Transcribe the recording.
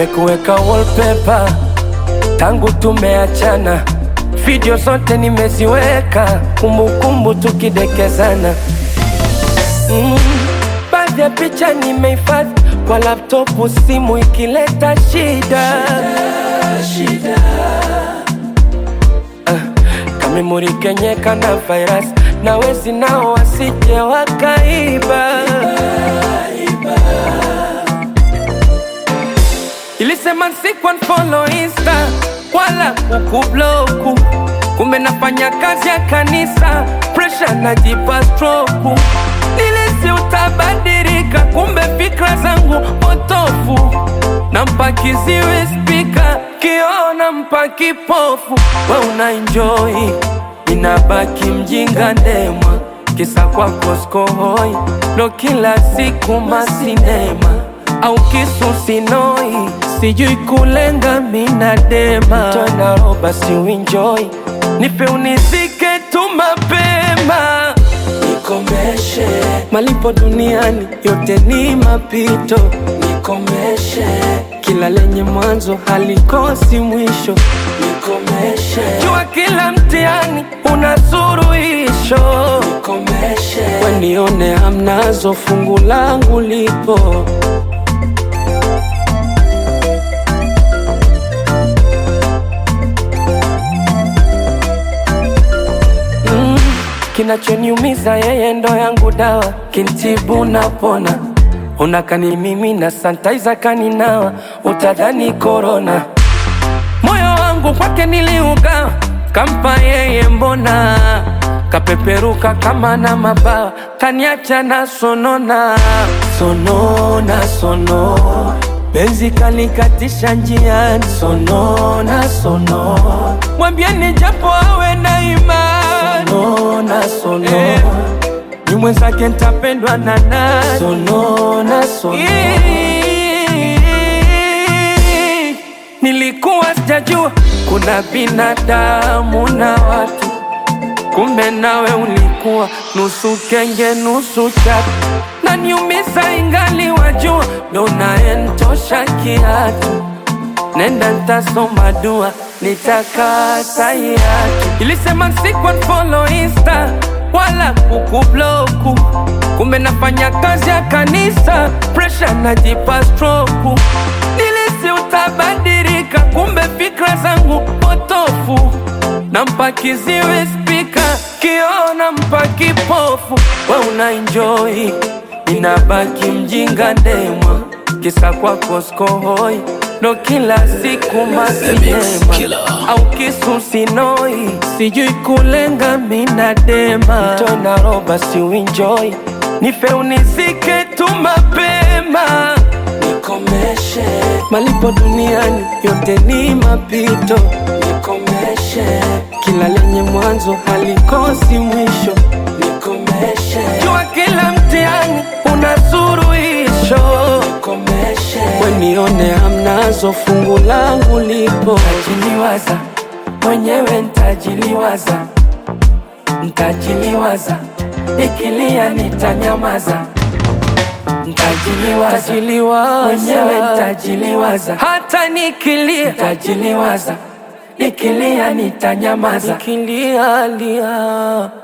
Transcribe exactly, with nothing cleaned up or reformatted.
nimekuweka wallpaper tangu tumeachana, video zote nimeziweka, kumbukumbu tukidekezana. mm. Baadhi ya picha nimehifadhi kwa laptopu, simu ikileta shida, shida, shida. Uh, kamemori kenyeka na virus, na wezi nao wasije wakaiba. Ilisema siku unfollow Insta wala kukubloku, kumbe nafanya kazi ya kanisa, pressure najipa stroke. Nilisi utabadilika, kumbe fikra zangu potofu. Nampa kiziwi speaker, kiona mpa kipofu. We una enjoy, inabaki mjinga ndemwa, kisa kwako skohoi, no kila siku masinema au kisu sinoi, sijui kulenga mina dema. Tona roba si uenjoy, nipe unizike tu mapema. Nikomeshe, malipo duniani yote ni mapito. Nikomeshe, kila lenye mwanzo halikosi mwisho. Nikomeshe, jua kila mtihani una suluhisho. Nikomeshe, wenione hamnazo, fungu langu lipo. Kinachoniumiza yeye ndo yangu dawa, kintibu napona. Unakani mimi na sanitizer kaninawa, utadhani corona. Moyo wangu kwake niliugawa, kampa yeye mbona. Kapeperuka kama na mabawa, kaniacha na sonona. Sonona, sono, benzi kalikatisha njiani. Sonona, sono, mwambieni japo awe na imani. Sonona, sono, eh, ni mwenzake nitapendwa na nani? Sonona, sono, nilikuwa sijajua kuna binadamu na watu, kumbe nawe ulikuwa nusu kenge nusu chatu. Na niumiza ingali wajua, ndo naentosha kiatu. Nenda nitasoma dua, nitakata hiatu. Ilisema siku unfollow Insta wala kukubloku, kumbe nafanya kazi ya kanisa, pressure najipa stroke. Nilisi utabadilika, kumbe fikra zangu potofu. Nampa kiziwi speaker, kiona mpa kipofu. We una enjoy, inabaki mjinga ndemwa, kisa kwako skohoi, no kila siku masinema au kisu sinoi, sijui kulenga mina dema. Tona roba si uenjoy, nife unizike tu mapema. Nikomeshe, malipo duniani yote ni mapito. Nikomeshe, kila lenye mwanzo halikosi mwisho. Nikomeshe, jua kila mtihani una suluhisho. Nikomeshe, wenione hamnazo, fungu langu lipo. Ntajiliwaza, mwenyewe ntajiliwaza. Ntajiliwaza, nikilia nitanyamaza. Ntajiliwaza, mwenyewe ntajiliwaza. Hata nikilia ntajiliwaza, nikilia nitanyamaza. Nikilia lia